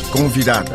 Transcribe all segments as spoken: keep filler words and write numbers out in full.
Convidada.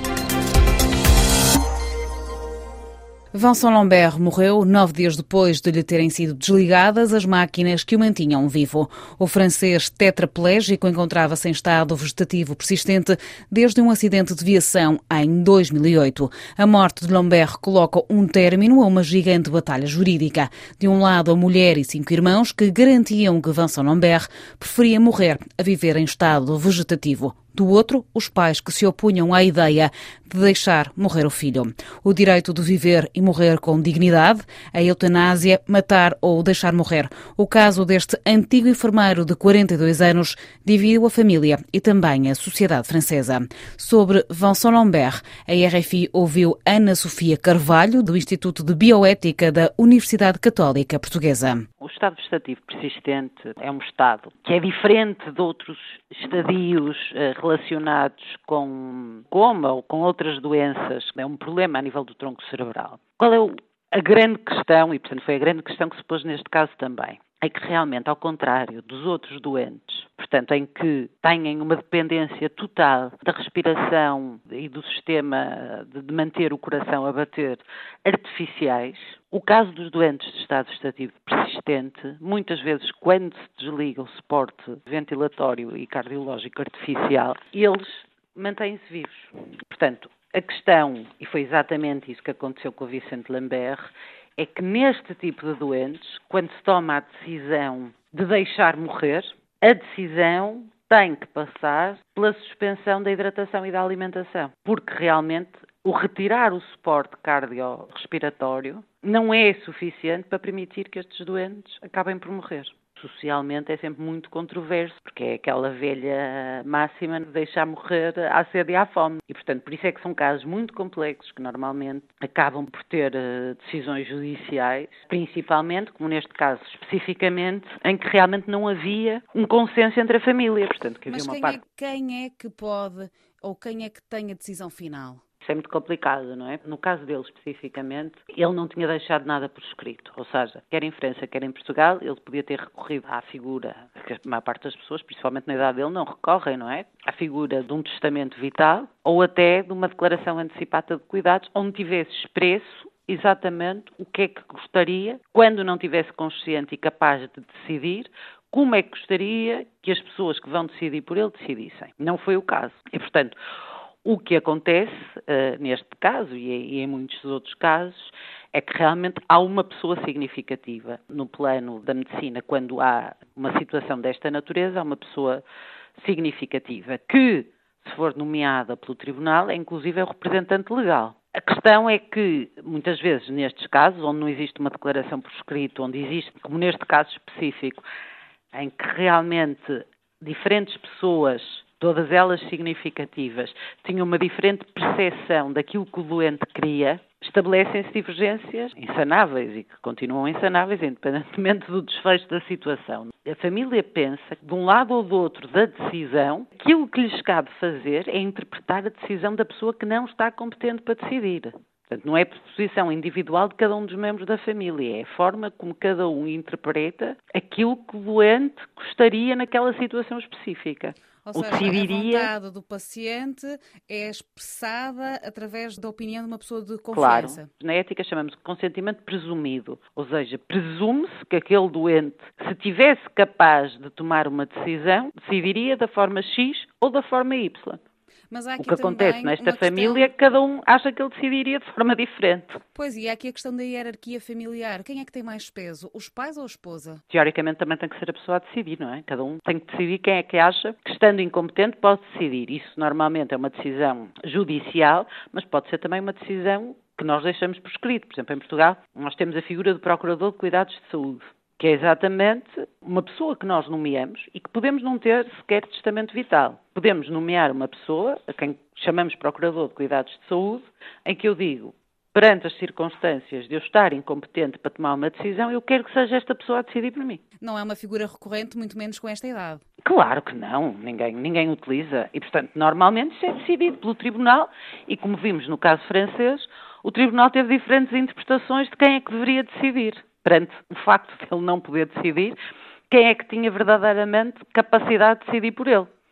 Vincent Lambert morreu nove dias depois de lhe terem sido desligadas as máquinas que o mantinham vivo. O francês tetraplégico encontrava-se em estado vegetativo persistente desde um acidente de viação em dois mil e oito. A morte de Lambert coloca um término a uma gigante batalha jurídica. De um lado, a mulher e cinco irmãos que garantiam que Vincent Lambert preferia morrer a viver em estado vegetativo. Do outro, os pais que se opunham à ideia de deixar morrer o filho. O direito de viver e morrer com dignidade, a eutanásia, matar ou deixar morrer. O caso deste antigo enfermeiro de quarenta e dois anos dividiu a família e também a sociedade francesa. Sobre Vincent Lambert, a R F I ouviu Ana Sofia Carvalho, do Instituto de Bioética da Universidade Católica Portuguesa. O estado vegetativo persistente é um estado que é diferente de outros estadios relacionados com coma ou com outras doenças. É um problema a nível do tronco cerebral. Qual é o, a grande questão, e portanto foi a grande questão que se pôs neste caso também, é que realmente, ao contrário dos outros doentes, portanto, em que têm uma dependência total da respiração e do sistema de manter o coração a bater artificiais, o caso dos doentes de estado vegetativo persistente, muitas vezes, quando se desliga o suporte ventilatório e cardiológico artificial, eles mantêm-se vivos. Portanto, a questão, e foi exatamente isso que aconteceu com o Vincent Lambert, é que neste tipo de doentes, quando se toma a decisão de deixar morrer, a decisão tem que passar pela suspensão da hidratação e da alimentação, porque realmente o retirar o suporte cardiorrespiratório não é suficiente para permitir que estes doentes acabem por morrer. Socialmente é sempre muito controverso, porque é aquela velha máxima de deixar morrer à sede e à fome. E, portanto, por isso é que são casos muito complexos que normalmente acabam por ter uh, decisões judiciais, principalmente, como neste caso especificamente, em que realmente não havia um consenso entre a família. Portanto, que havia Mas uma quem, parte... é, quem é que pode, ou quem é que tem a decisão final? Isso é muito complicado, não é? No caso dele especificamente, ele não tinha deixado nada por escrito. Ou seja, quer em França, quer em Portugal, ele podia ter recorrido à figura, que a maior parte das pessoas, principalmente na idade dele, não recorrem, não é? À figura de um testamento vital ou até de uma declaração antecipada de cuidados, onde tivesse expresso exatamente o que é que gostaria, quando não tivesse consciente e capaz de decidir, como é que gostaria que as pessoas que vão decidir por ele decidissem. Não foi o caso. E, portanto, o que acontece uh, neste caso e, e em muitos outros casos é que realmente há uma pessoa significativa no plano da medicina. Quando há uma situação desta natureza, há uma pessoa significativa que, se for nomeada pelo tribunal, é inclusive é o representante legal. A questão é que, muitas vezes, nestes casos, onde não existe uma declaração por escrito, onde existe, como neste caso específico, em que realmente diferentes pessoas, todas elas significativas, tinham uma diferente percepção daquilo que o doente queria, estabelecem-se divergências insanáveis e que continuam insanáveis, independentemente do desfecho da situação. A família pensa que, de um lado ou do outro da decisão, aquilo que lhes cabe fazer é interpretar a decisão da pessoa que não está competente para decidir. Portanto, não é a posição individual de cada um dos membros da família, é a forma como cada um interpreta aquilo que o doente gostaria naquela situação específica. Ou seja, decidiria... a vontade do paciente é expressada através da opinião de uma pessoa de confiança. Claro. Na ética chamamos de consentimento presumido. Ou seja, presume-se que aquele doente, se tivesse capaz de tomar uma decisão, decidiria da forma X ou da forma Y. Mas há aqui o que acontece nesta família, questão... cada um acha que ele decidiria de forma diferente. Pois, e há aqui a questão da hierarquia familiar. Quem é que tem mais peso, os pais ou a esposa? Teoricamente também tem que ser a pessoa a decidir, não é? Cada um tem que decidir quem é que acha que, estando incompetente, pode decidir. Isso normalmente é uma decisão judicial, mas pode ser também uma decisão que nós deixamos por escrito. Por exemplo, em Portugal, nós temos a figura do Procurador de Cuidados de Saúde, que é exatamente uma pessoa que nós nomeamos e que podemos não ter sequer testamento vital. Podemos nomear uma pessoa, a quem chamamos Procurador de Cuidados de Saúde, em que eu digo, perante as circunstâncias de eu estar incompetente para tomar uma decisão, eu quero que seja esta pessoa a decidir por mim. Não é uma figura recorrente, muito menos com esta idade. Claro que não, ninguém, ninguém utiliza. E, portanto, normalmente isso é decidido pelo Tribunal e, como vimos no caso francês, o Tribunal teve diferentes interpretações de quem é que deveria decidir. Perante o facto de ele não poder decidir, quem é que tinha verdadeiramente capacidade de decidir por ele.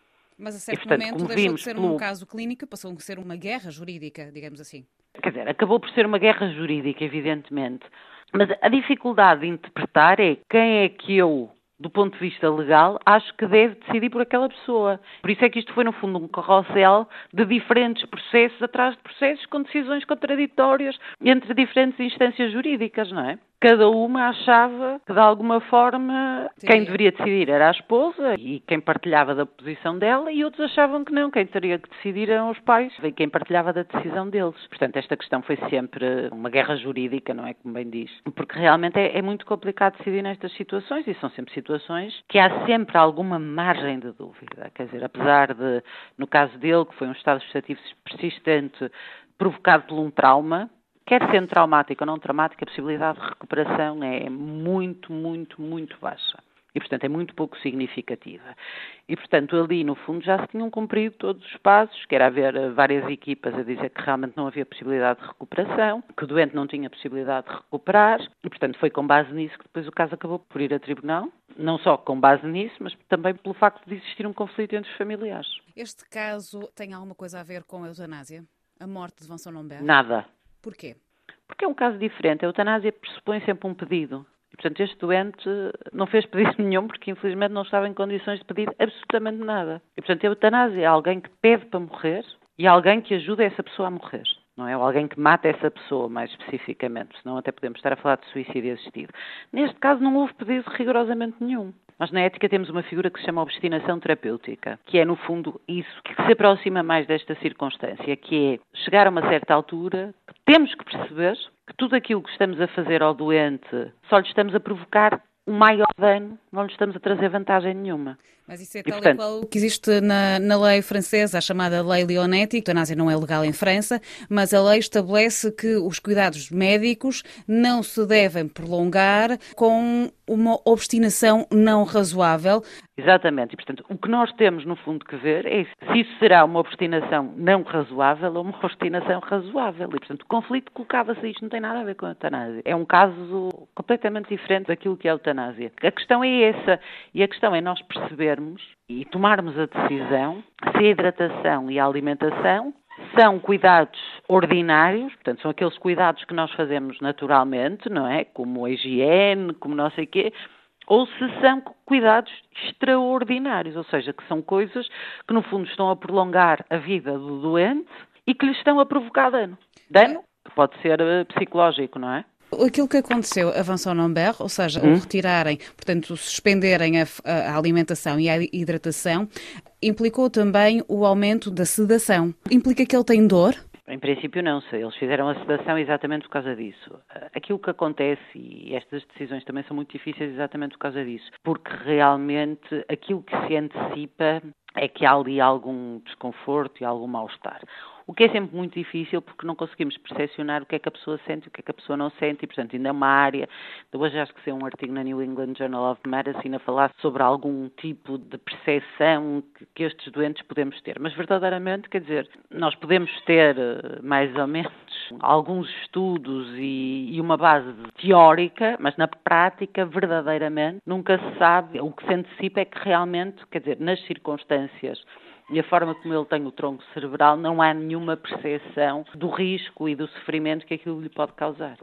Mas a certo e, portanto, momento deixou vimos de ser pelo... um caso clínico, passou a ser uma guerra jurídica, digamos assim. Quer dizer, acabou por ser uma guerra jurídica, evidentemente. Mas a dificuldade de interpretar é quem é que eu, do ponto de vista legal, acho que deve decidir por aquela pessoa. Por isso é que isto foi, no fundo, um carrossel de diferentes processos atrás de processos com decisões contraditórias entre diferentes instâncias jurídicas, não é? Cada uma achava que, de alguma forma, Sim. quem deveria decidir era a esposa e quem partilhava da posição dela, e outros achavam que não, quem teria que decidir eram os pais e quem partilhava da decisão deles. Portanto, esta questão foi sempre uma guerra jurídica, não é, como bem diz? Porque realmente é, é muito complicado decidir nestas situações, e são sempre situações que há sempre alguma margem de dúvida. Quer dizer, apesar de, no caso dele, que foi um estado vegetativo persistente provocado por um trauma, quer sendo traumático ou não traumático, a possibilidade de recuperação é muito, muito, muito baixa. E, portanto, é muito pouco significativa. E, portanto, ali, no fundo, já se tinham cumprido todos os passos, que era haver várias equipas a dizer que realmente não havia possibilidade de recuperação, que o doente não tinha possibilidade de recuperar, e, portanto, foi com base nisso que depois o caso acabou por ir a tribunal, não só com base nisso, mas também pelo facto de existir um conflito entre os familiares. Este caso tem alguma coisa a ver com a eutanásia? A morte de Vincent Lambert? Nada. Porquê? Porque é um caso diferente. A eutanásia pressupõe sempre um pedido. E, portanto, este doente não fez pedido nenhum porque, infelizmente, não estava em condições de pedir absolutamente nada. E, portanto, a eutanásia é alguém que pede para morrer e alguém que ajuda essa pessoa a morrer. Não é? Ou alguém que mata essa pessoa, mais especificamente. Senão até podemos estar a falar de suicídio assistido. Neste caso, não houve pedido rigorosamente nenhum. Nós, na ética, temos uma figura que se chama obstinação terapêutica, que é, no fundo, isso que se aproxima mais desta circunstância, que é chegar a uma certa altura que temos que perceber que tudo aquilo que estamos a fazer ao doente só lhe estamos a provocar um maior dano, não lhe estamos a trazer vantagem nenhuma. Mas isso é e, tal portanto, e qual o que existe na, na lei francesa, a chamada Lei Leonetti. A eutanásia não é legal em França, mas a lei estabelece que os cuidados médicos não se devem prolongar com uma obstinação não razoável. Exatamente. E, portanto, o que nós temos, no fundo, que ver é se isso será uma obstinação não razoável ou uma obstinação razoável. E, portanto, o conflito colocava-se, isto não tem nada a ver com a eutanásia. É um caso completamente diferente daquilo que é a eutanásia. A questão é essa. E a questão é nós percebermos e tomarmos a decisão se a hidratação e a alimentação são cuidados ordinários, portanto, são aqueles cuidados que nós fazemos naturalmente, não é? Como a higiene, como não sei o quê, ou se são cuidados extraordinários, ou seja, que são coisas que, no fundo, estão a prolongar a vida do doente e que lhe estão a provocar dano. Dano que pode ser psicológico, não é? Aquilo que aconteceu a Vincent Lambert, ou seja, hum? o retirarem, portanto, suspenderem a, a alimentação e a hidratação, implicou também o aumento da sedação. Implica que ele tem dor? Em princípio não, se eles fizeram a sedação exatamente por causa disso. Aquilo que acontece, e estas decisões também são muito difíceis exatamente por causa disso, porque realmente aquilo que se antecipa é que há ali algum desconforto e algum mal-estar. O que é sempre muito difícil porque não conseguimos percepcionar o que é que a pessoa sente e o que é que a pessoa não sente e, portanto, ainda é uma área. De hoje acho que saiu um artigo na New England Journal of Medicine a falar sobre algum tipo de percepção que, que estes doentes podemos ter. Mas, verdadeiramente, quer dizer, nós podemos ter, mais ou menos, alguns estudos e, e uma base teórica, mas na prática, verdadeiramente, nunca se sabe. O que se antecipa é que realmente, quer dizer, nas circunstâncias e a forma como ele tem o tronco cerebral, não há nenhuma percepção do risco e do sofrimento que aquilo lhe pode causar.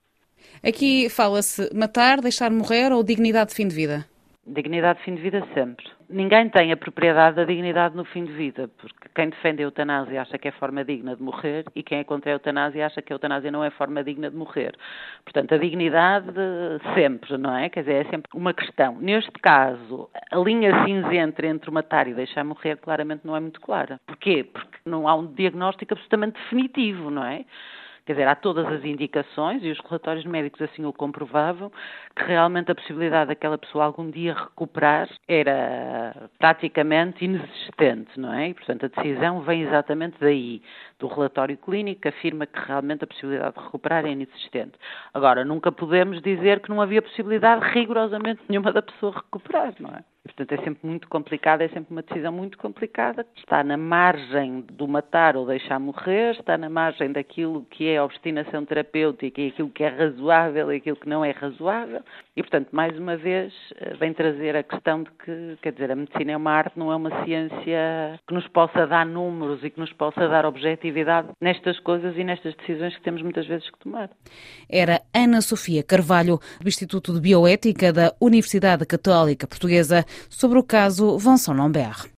Aqui fala-se matar, deixar morrer ou dignidade de fim de vida? Dignidade de fim de vida sempre. Ninguém tem a propriedade da dignidade no fim de vida, porque quem defende a eutanásia acha que é forma digna de morrer e quem é contra a eutanásia acha que a eutanásia não é forma digna de morrer. Portanto, a dignidade sempre, não é? Quer dizer, é sempre uma questão. Neste caso, a linha cinzenta entre matar e deixar morrer claramente não é muito clara. Porquê? Porque não há um diagnóstico absolutamente definitivo, não é? Quer dizer, há todas as indicações, e os relatórios médicos assim o comprovavam, que realmente a possibilidade daquela pessoa algum dia recuperar era praticamente inexistente, não é? E, portanto, a decisão vem exatamente daí, do relatório clínico, que afirma que realmente a possibilidade de recuperar é inexistente. Agora, nunca podemos dizer que não havia possibilidade rigorosamente nenhuma da pessoa recuperar, não é? E, portanto, é sempre muito complicado, é sempre uma decisão muito complicada. Está na margem do matar ou deixar morrer, está na margem daquilo que é a obstinação terapêutica e aquilo que é razoável e aquilo que não é razoável. E, portanto, mais uma vez, vem trazer a questão de que, quer dizer, a medicina é uma arte, não é uma ciência que nos possa dar números e que nos possa dar objetividade nestas coisas e nestas decisões que temos muitas vezes que tomar. Era Ana Sofia Carvalho, do Instituto de Bioética da Universidade Católica Portuguesa, sobre o caso Vincent Lambert.